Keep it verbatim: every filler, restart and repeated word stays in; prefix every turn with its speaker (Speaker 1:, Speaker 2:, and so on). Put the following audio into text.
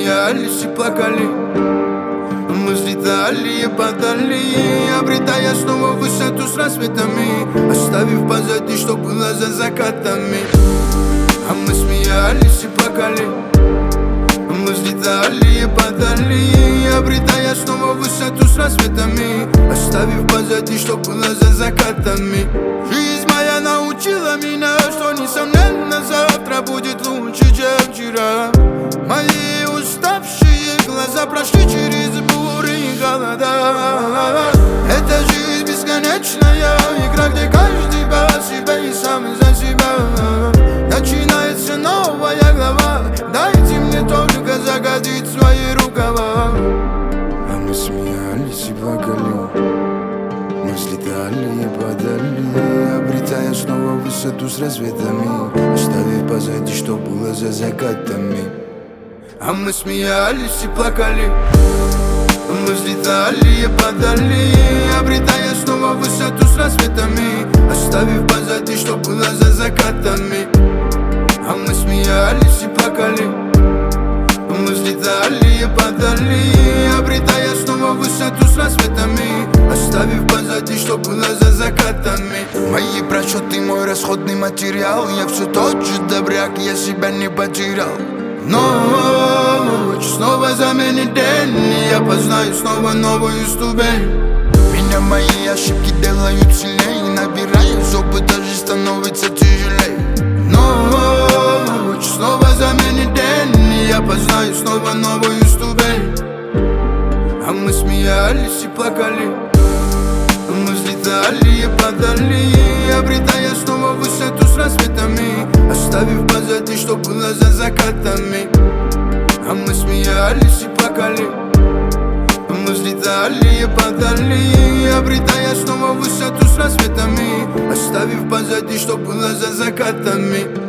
Speaker 1: смеялись и плакали, мы взлетали и падали, обретая снова высоту с рассветами, оставив позади, что было за закатами. А мы смеялись и плакали, мы взлетали и падали, обретая снова высоту с рассветами, оставив позади, что было за закатами. Жизнь моя научила меня, что несомненно завтра будет лучше, чем вчера. Мои уставшие глаза прошли через буры и голода. Это жизнь бесконечная игра, где каждый по себе и сам за себя. Начинается новая глава, дайте мне только загадить свои рукава.
Speaker 2: А мы смеялись и плакали, мы взлетали и падали, обретая снова высоту с рассветами, оставив позади, что было за закатами.
Speaker 1: А мы смеялись и плакали, мы взлетали и падали, обретая снова высоту с рассветами, оставив позади, что было за закатами. А мы смеялись и плакали, мы взлетали и падали, обретая снова высоту с рассветами, оставив позади, что было за закатами.
Speaker 2: Мои просчеты, мой расходный материал, я все тот же добряк, я себя не потерял.
Speaker 1: Ночь снова заменит день, и я познаю снова новую ступень.
Speaker 2: Меня мои ошибки делают сильнее, набираюсь опыта, жизнь становится тяжелей.
Speaker 1: Ночь снова заменит день, и я познаю снова новую ступень. А мы смеялись и плакали, мы взлетали и падали, обретая снова высоту с рассветами, оставив позади, что было за закатами. А мы смеялись и плакали, мы взлетали и падали, обретая снова высоту с рассветами, оставив позади, что было за закатами.